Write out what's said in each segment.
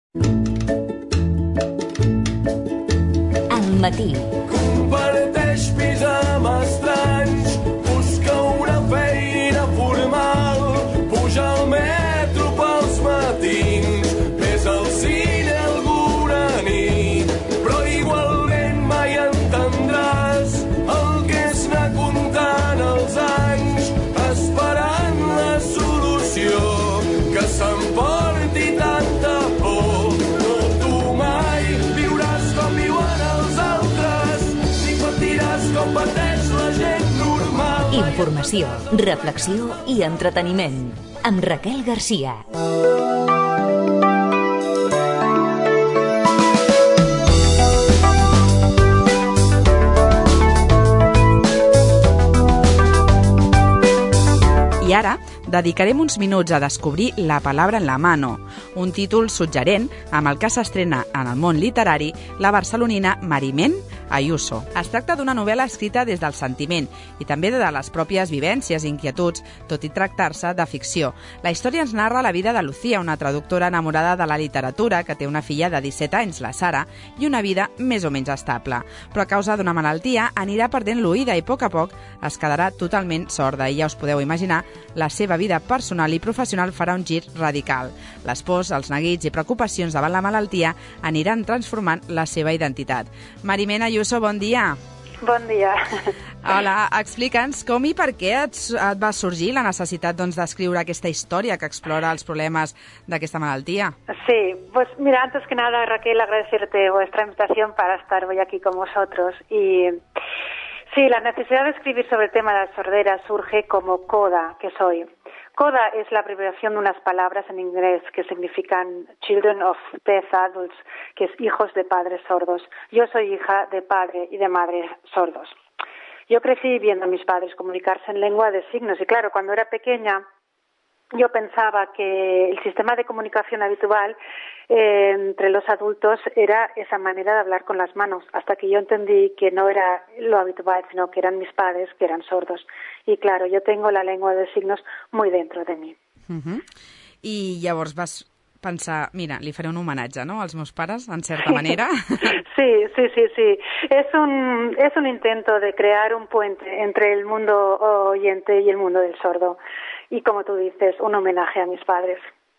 Al matí. Comparteix pis amb estranys, busca una feina formal, puja al metro pels matins, ves al cine alguna nit, però igualment mai entendràs el que és anar comptant els anys, esperant la solució que s'emporti tanta por. No, tu mai viuràs com viuen els altres, ni patiràs com pateix la gent normal. Informació, reflexió i entreteniment. Amb Raquel Garcia. I ara dedicarem uns minuts a descobrir La palabra en la mano, un títol suggerent amb el que s'estrena en el món literari la barcelonina Marimén Ayuso. Es tracta d'una novel·la escrita des del sentiment i també de les pròpies vivències i inquietuds, tot i tractar-se de ficció. La història ens narra la vida de Lucía, una traductora enamorada de la literatura que té una filla de 17 anys, la Sara, i una vida més o menys estable. Però a causa d'una malaltia anirà perdent l'oïda i a poc es quedarà totalment sorda i ja us podeu imaginar, la seva vida personal i professional farà un gir radical. Les pors, els neguits i preocupacions davant la malaltia aniran transformant la seva identitat. Marimén Ayuso, bon dia. Bon dia. Hola, explica'ns com i per què et va sorgir la necessitat d'escriure aquesta història que explora els problemes d'aquesta malaltia. Sí, pues mira, antes que nada, Raquel, agradecerte vuestra invitación para estar hoy aquí con vosotros. Y sí, la necesidad de escribir sobre el tema de la sordera surge como CODA, que soy. CODA es la abreviación de unas palabras en inglés que significan Children of Deaf Adults, que es hijos de padres sordos. Yo soy hija de padre y de madre sordos. Yo crecí viendo a mis padres comunicarse en lengua de signos y claro, cuando era pequeña yo pensaba que el sistema de comunicación habitual entre los adultos era esa manera de hablar con las manos, hasta que yo entendí que no era lo habitual, sino que eran mis padres que eran sordos. Y claro, yo tengo la lengua de signos muy dentro de mí. I llavors vas pensar, mira, li faré un homenatge, no?, als meus pares, en certa manera. Sí. Es un intento de crear un puente entre el mundo oyente y el mundo del sordo. Y como tú dices, un homenaje a mis padres.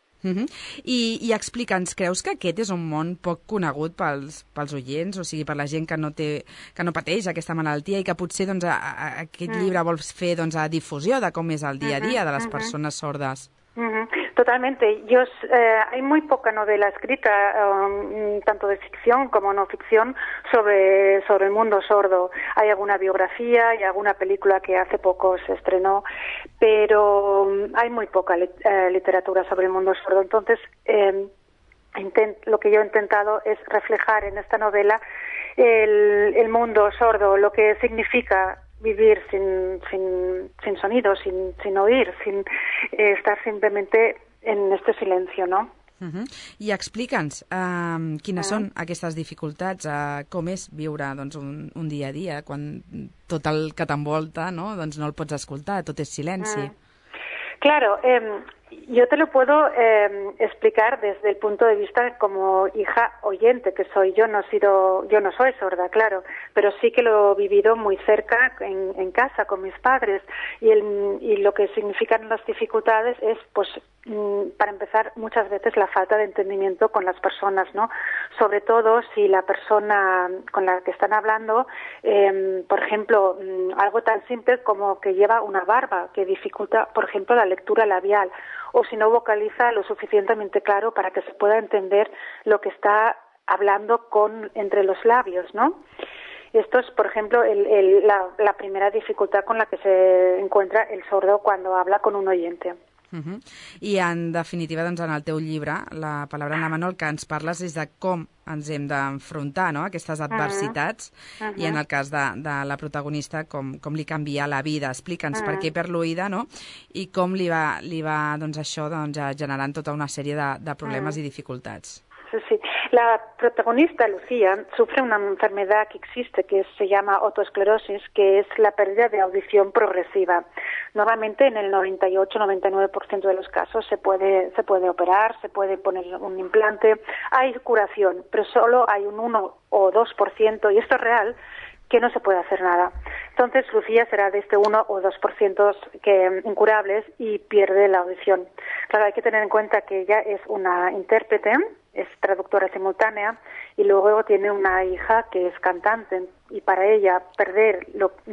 I explica'ns, creus que aquest és un món poc conegut pels oients, o sigui, per la gent que no pateix aquesta malaltia i que potser aquest llibre vols fer difusió de com és el dia a dia de les persones sordes? Totalmente. Hay muy poca novela escrita, tanto de ficción como no ficción, sobre el mundo sordo. Hay alguna biografía y alguna película que hace poco se estrenó, pero hay muy poca literatura sobre el mundo sordo. Entonces, lo que yo he intentado es reflejar en esta novela el mundo sordo, lo que significa vivir sin sonido, sin oír, sin estar simplemente en este silencio, ¿no? I explica'ns quines són aquestes dificultats, com és viure un dia a dia quan tot el que t'envolta no el pots escoltar, tot és silenci. Claro, yo te lo puedo explicar desde el punto de vista como hija oyente que soy. Yo no soy sorda, claro, pero sí que lo he vivido muy cerca en casa con mis padres y lo que significan las dificultades es, pues, para empezar, muchas veces la falta de entendimiento con las personas, ¿no? Sobre todo si la persona con la que están hablando, por ejemplo, algo tan simple como que lleva una barba que dificulta, por ejemplo, la lectura labial, o si no vocaliza lo suficientemente claro para que se pueda entender lo que está hablando entre los labios, ¿no? Esto es, por ejemplo, la primera dificultad con la que se encuentra el sordo cuando habla con un oyente. I en definitiva, en el teu llibre, La palabra en la mano, el que ens parles és de com ens hem d'enfrontar aquestes adversitats i en el cas de la protagonista com li canvia la vida. Explica'ns per què perd l'oïda i com li va això generant tota una sèrie de problemes i dificultats. Sí. La protagonista, Lucía, sufre una enfermedad que existe, que se llama otoesclerosis, que es la pérdida de audición progresiva. Normalmente en el 98-99% de los casos se puede operar, se puede poner un implante, hay curación, pero solo hay un 1 o 2%, y esto es real, que no se puede hacer nada. Entonces, Lucía será de este 1 o 2% que incurables y pierde la audición. Claro, hay que tener en cuenta que ella es una intérprete, es traductora simultánea, y luego tiene una hija que es cantante, y para ella perder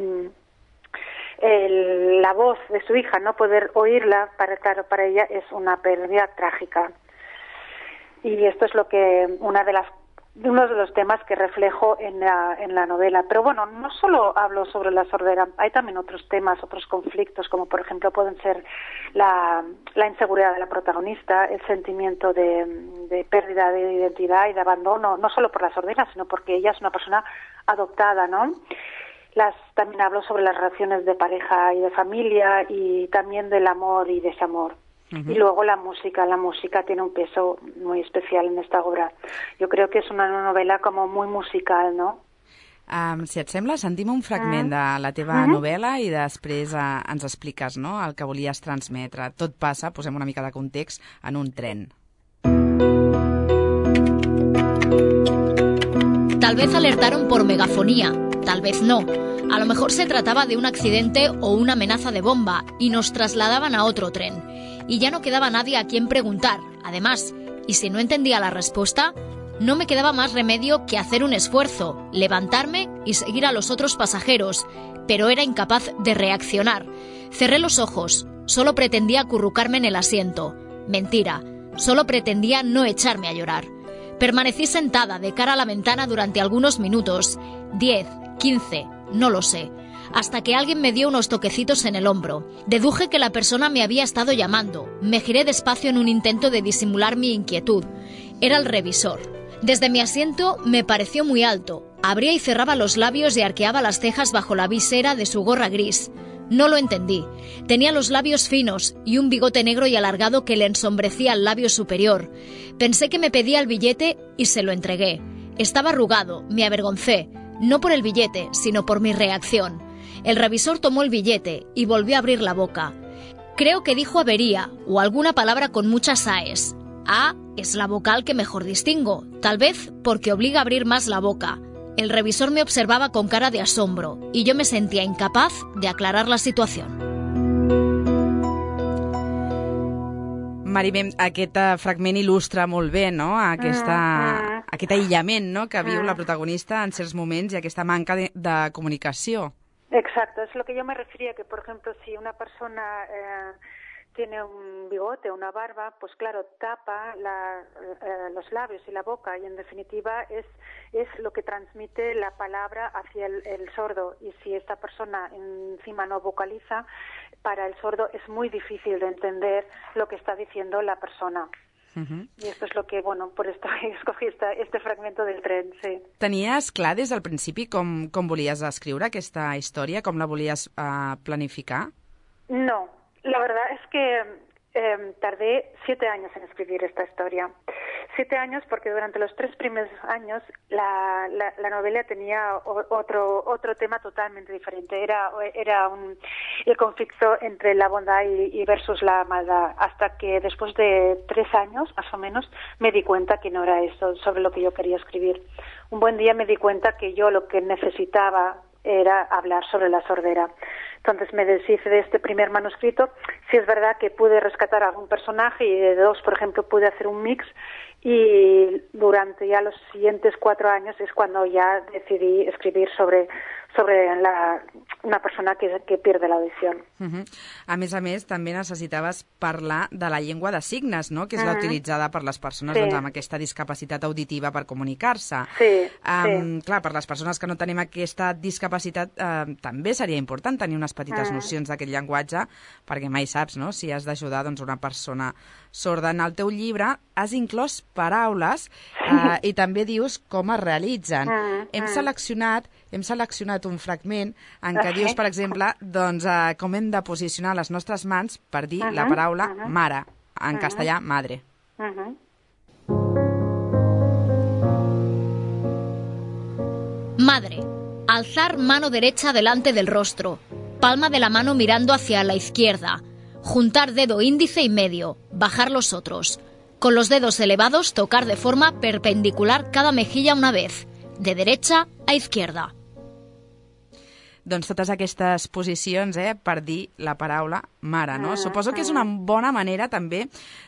la voz de su hija, no poder oírla, para ella es una pérdida trágica. Y esto es uno de los temas que reflejo en la novela. Pero bueno, no solo hablo sobre la sordera, hay también otros temas, otros conflictos, como por ejemplo pueden ser la inseguridad de la protagonista, el sentimiento de pérdida de identidad y de abandono, no solo por la sordera, sino porque ella es una persona adoptada, ¿no? También hablo sobre las relaciones de pareja y de familia, y también del amor y desamor. Y luego la música tiene un peso muy especial en esta obra. Jo crec que és una novel·la com muy musical, no? Si et sembla, sentim un fragment de la teva novel·la i després ens expliques, no?, el que volies transmetre. Tot passa, posem una mica de context, en un tren. Tal vez alertaron por megafonía, tal vez no. A lo mejor se trataba de un accidente o una amenaza de bomba y nos trasladaban a otro tren. Y ya no quedaba nadie a quien preguntar. Además, y si no entendía la respuesta, no me quedaba más remedio que hacer un esfuerzo, levantarme y seguir a los otros pasajeros, pero era incapaz de reaccionar. Cerré los ojos, solo pretendía acurrucarme en el asiento. Mentira, solo pretendía no echarme a llorar. Permanecí sentada de cara a la ventana durante algunos minutos, 10, 15, no lo sé, hasta que alguien me dio unos toquecitos en el hombro. Deduje que la persona me había estado llamando. Me giré despacio en un intento de disimular mi inquietud. Era el revisor. Desde mi asiento me pareció muy alto. Abría y cerraba los labios y arqueaba las cejas bajo la visera de su gorra gris. No lo entendí. Tenía los labios finos y un bigote negro y alargado que le ensombrecía el labio superior. Pensé que me pedía el billete y se lo entregué. Estaba arrugado, me avergoncé. No por el billete, sino por mi reacción. El revisor tomó el billete y volvió a abrir la boca. Creo que dijo avería o alguna palabra con muchas aes. A es la vocal que mejor distingo, tal vez porque obliga a abrir más la boca. El revisor me observaba con cara de asombro y yo me sentía incapaz de aclarar la situación. Marimem, aquest fragment il·lustra molt bé, no?, aquest aïllament, no?, que viu la protagonista en certs moments i aquesta manca de comunicació. Exacto, es lo que yo me refería, que por ejemplo si una persona tiene un bigote, una barba, pues claro, tapa los labios y la boca, y en definitiva es lo que transmite la palabra hacia el sordo, y si esta persona encima no vocaliza, para el sordo es muy difícil de entender lo que está diciendo la persona. I esto es lo que, bueno, por esto escogí este fragmento del tren, sí. Tenies clar des del principi com volies escriure aquesta història, com la volies planificar? No, la verdad es que tardé 7 años en escribir esta historia. 7 años porque durante los 3 primeros años la novela tenía otro tema totalmente diferente. Era el conflicto entre la bondad y versus la maldad, hasta que después de 3 años, más o menos, me di cuenta que no era eso sobre lo que yo quería escribir. Un buen día me di cuenta que yo lo que necesitaba era hablar sobre la sordera. Entonces me deshice de este primer manuscrito. Sí es verdad que pude rescatar a algún personaje y de 2, por ejemplo, pude hacer un mix, y durante ya los siguientes 4 años es cuando ya decidí escribir sobre una persona que pierde la audición. A més, també necessitaves parlar de la llengua de signes, no?, que és la utilitzada per les persones amb aquesta discapacitat auditiva per comunicar-se. Clar, per les persones que no tenim aquesta discapacitat també seria important tenir unes petites nocions d'aquest llenguatge, perquè mai saps, no?, si has d'ajudar una persona sorda. En el teu llibre has inclòs paraules i també dius com es realitzen. Hem seleccionat un fragment en què dius, per exemple, com hem de posicionar les nostres mans per dir la paraula mare, en castellà madre. Madre. Alzar mano derecha delante del rostro. Palma de la mano mirando hacia la izquierda. Juntar dedo índice y medio. Bajar los otros. Con los dedos elevados tocar de forma perpendicular cada mejilla una vez. De derecha a izquierda. Doncs totes aquestes posicions per dir la paraula mare, no? Suposo que és una bona manera també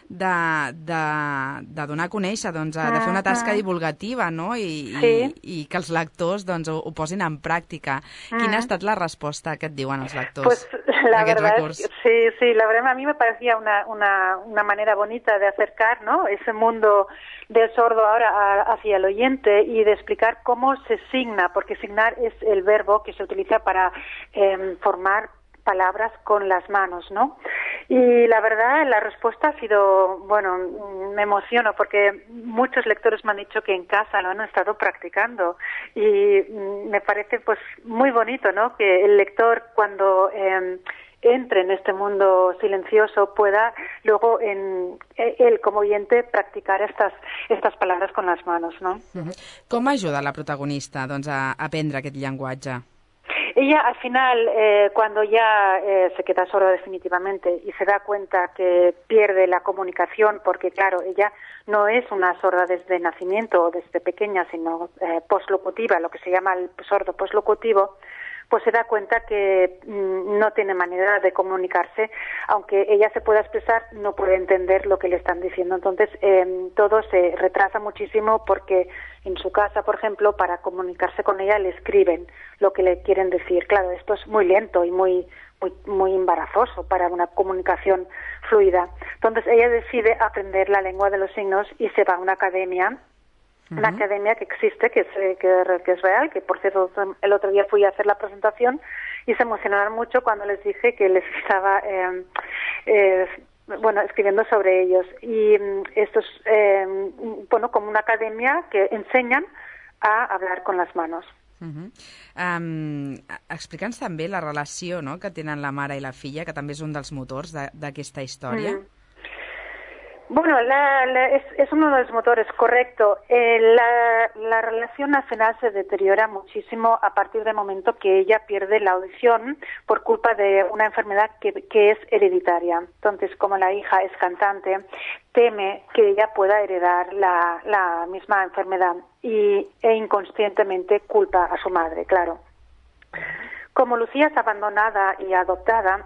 de donar a conèixer, doncs, de fer una tasca divulgativa, no? I que els lectors doncs, ho posin en pràctica. Quina ha estat la resposta que et diuen els lectors la d'aquest verdad recurs? Sí, la verdad a mí me parecía una manera bonita de acercar, ¿no?, ese mundo del sordo ahora hacia el oyente y de explicar cómo se signa, porque signar es el verbo que se utiliza para formar palabras con las manos, ¿no? Y la verdad, la respuesta ha sido, bueno, me emociono porque muchos lectores me han dicho que en casa lo han estado practicando y me parece pues muy bonito, ¿no?, que el lector cuando entre en este mundo silencioso pueda luego él como oyente practicar estas palabras con las manos, ¿no? Com ajuda la protagonista doncs, a aprendre aquest llenguatge? Ella al final, cuando ya se queda sorda definitivamente y se da cuenta que pierde la comunicación, porque claro, ella no es una sorda desde nacimiento o desde pequeña, sino poslocutiva, lo que se llama el sordo poslocutivo, pues se da cuenta que no tiene manera de comunicarse, aunque ella se pueda expresar, no puede entender lo que le están diciendo. Entonces, todo se retrasa muchísimo porque en su casa, por ejemplo, para comunicarse con ella le escriben lo que le quieren decir. Claro, esto es muy lento y muy embarazoso para una comunicación fluida. Entonces, ella decide aprender la lengua de los signos y se va a una academia. Una academia que existe, que es real, que por cierto el otro día fui a hacer la presentación y se emocionaron mucho cuando les dije que les estaba escribiendo sobre ellos. Y esto es como una academia que enseñan a hablar con las manos. Explica'ns també la relació, no?, que tenen la mare i la filla, que també és un dels motors d'aquesta història. Bueno, es uno de los motores, correcto. La relación al final se deteriora muchísimo a partir del momento que ella pierde la audición por culpa de una enfermedad que es hereditaria. Entonces, como la hija es cantante, teme que ella pueda heredar la misma enfermedad e inconscientemente culpa a su madre, claro. Como Lucía es abandonada y adoptada,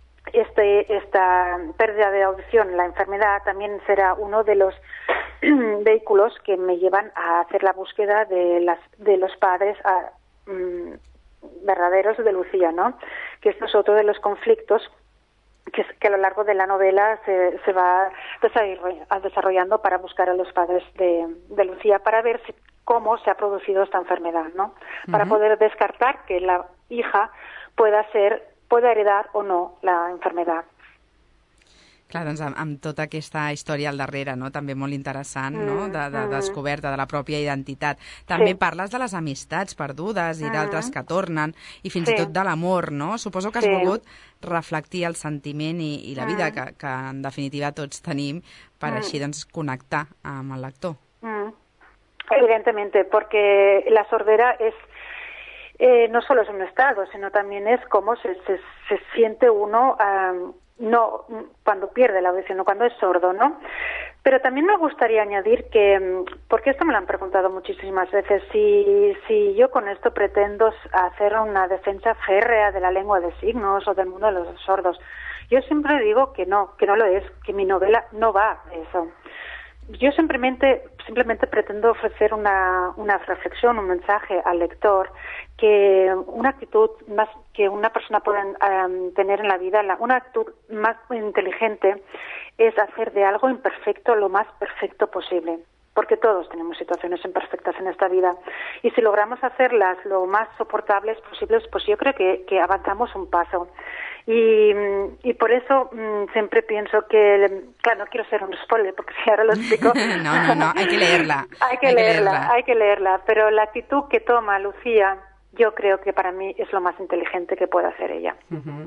esta pérdida de audición, la enfermedad, también será uno de los vehículos que me llevan a hacer la búsqueda de los padres verdaderos de Lucía, ¿no? Que esto es otro de los conflictos que a lo largo de la novela se va desarrollando para buscar a los padres de Lucía, para ver cómo se ha producido esta enfermedad, ¿no? Para poder descartar que la hija pueda heredar o no la enfermedad. Clar, doncs amb tota aquesta història al darrere, no?, també molt interessant, no?, de descoberta de la pròpia identitat. També parles de les amistats perdudes i d'altres que tornen, i fins i tot de l'amor, no? Suposo que has volgut reflectir el sentiment i la vida que en definitiva tots tenim per així doncs connectar amb el lector. Evidentemente, porque la sordera es no solo es un estado, sino también es cómo se siente uno no cuando pierde la audición o cuando es sordo, ¿no? Pero también me gustaría añadir que, porque esto me lo han preguntado muchísimas veces, si yo con esto pretendo hacer una defensa férrea de la lengua de signos o del mundo de los sordos. Yo siempre digo que no lo es, que mi novela no va de eso. Yo simplemente pretendo ofrecer una reflexión, un mensaje al lector, que una actitud más que una persona pueda tener en la vida, una actitud más inteligente es hacer de algo imperfecto lo más perfecto posible. Porque todos tenemos situaciones imperfectas en esta vida. Y si logramos hacerlas lo más soportables posibles, pues yo creo que avanzamos un paso. Y por eso siempre pienso que, claro, no quiero ser un spoiler, porque si ahora lo explico... No, hay que leerla. Hay que leerla. Pero la actitud que toma Lucía, yo creo que para mí es lo más inteligente que puede hacer ella.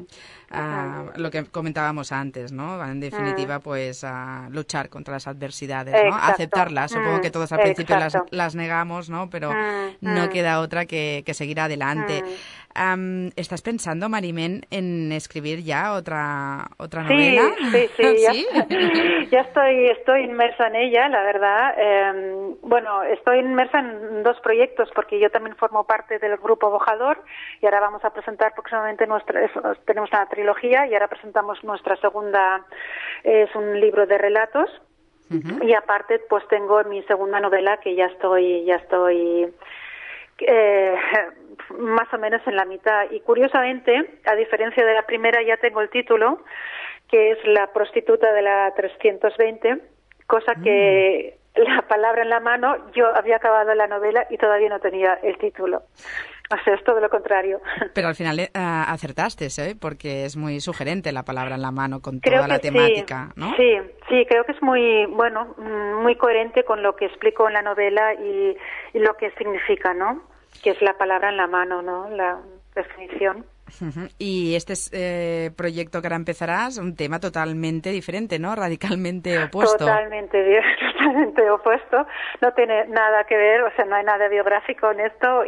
lo que comentábamos antes, ¿no? En definitiva, pues luchar contra las adversidades, ¿no? Exacto. Aceptarlas. Supongo que todos al principio las negamos, ¿no? Pero no queda otra que seguir adelante. ¿Estás pensando, Marimén, en escribir ya otra novela? Sí. Ya estoy inmersa en ella, la verdad. Bueno, estoy inmersa en 2 proyectos porque yo también formo parte del grupo Bojador y ahora vamos a presentar próximamente tenemos una trilogía y ahora presentamos nuestra segunda, es un libro de relatos. Y aparte pues tengo mi segunda novela que ya estoy más o menos en la mitad. Y curiosamente, a diferencia de la primera, ya tengo el título, que es La prostituta de la 320, cosa que la palabra en la mano, yo había acabado la novela y todavía no tenía el título. O sea, es todo lo contrario. Pero al final acertaste, ¿eh? Porque es muy sugerente la palabra en la mano con toda la temática, ¿no? Sí, creo que es muy coherente con lo que explico en la novela y lo que significa, ¿no? Que es la palabra en la mano, ¿no? La definición. Y este proyecto que ahora empezarás, un tema totalmente diferente, ¿no? Radicalmente opuesto. Totalmente opuesto. No tiene nada que ver, o sea, no hay nada biográfico en esto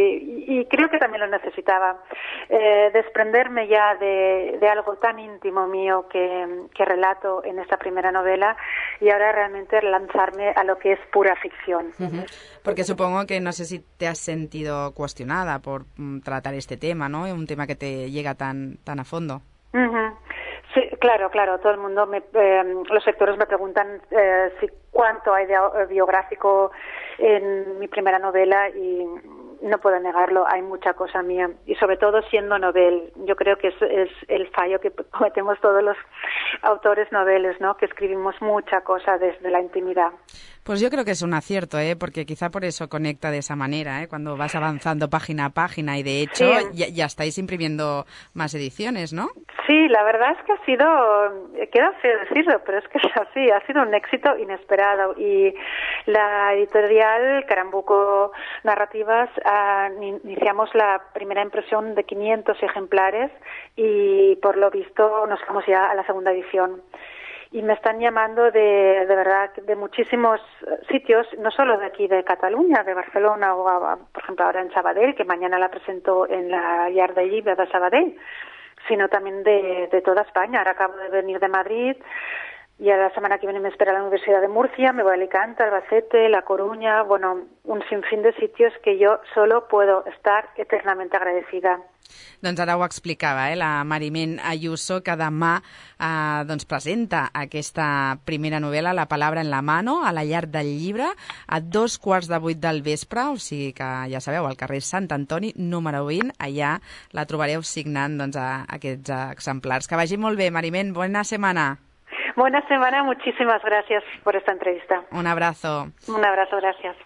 y creo que también lo necesitaba. Desprenderme ya de algo tan íntimo mío que relato en esta primera novela y ahora realmente lanzarme a lo que es pura ficción. Porque supongo que no sé si te has sentido cuestionada por tratar este tema, ¿no? Un tema que te llega tan a fondo. Sí, claro, todo el mundo, los lectores me preguntan cuánto hay de biográfico en mi primera novela y no puedo negarlo, hay mucha cosa mía y sobre todo siendo novel. Yo creo que es el fallo que cometemos todos los autores noveles, ¿no? Que escribimos mucha cosa desde la intimidad. Pues yo creo que es un acierto, porque quizá por eso conecta de esa manera, cuando vas avanzando página a página y de hecho ya estáis imprimiendo más ediciones, ¿no? Sí, la verdad es que ha sido, queda feo decirlo, pero es que es así, ha sido un éxito inesperado y la editorial Carambuco Narrativas iniciamos la primera impresión de 500 ejemplares y por lo visto nos vamos ya a la segunda edición. Y me están llamando de verdad de muchísimos sitios, no solo de aquí de Cataluña, de Barcelona o por ejemplo ahora en Sabadell, que mañana la presento en la Llar del Llibre de Sabadell, sino también de toda España. Ahora acabo de venir de Madrid y a la semana que viene me espera la Universidad de Murcia, me voy a Alicante, Albacete, La Coruña, bueno, un sinfín de sitios que yo solo puedo estar eternamente agradecida. Doncs ara ho explicava, la Marimén Ayuso, que demà presenta aquesta primera novel·la, La palabra en la mano, a la Llar del Llibre, a 7:15 del vespre, o sigui que ja sabeu, al carrer Sant Antoni, número 20, allà la trobareu signant aquests exemplars. Que vagi molt bé, Marimén, buena semana. Buena semana, muchísimas gracias por esta entrevista. Un abrazo. Un abrazo, gracias.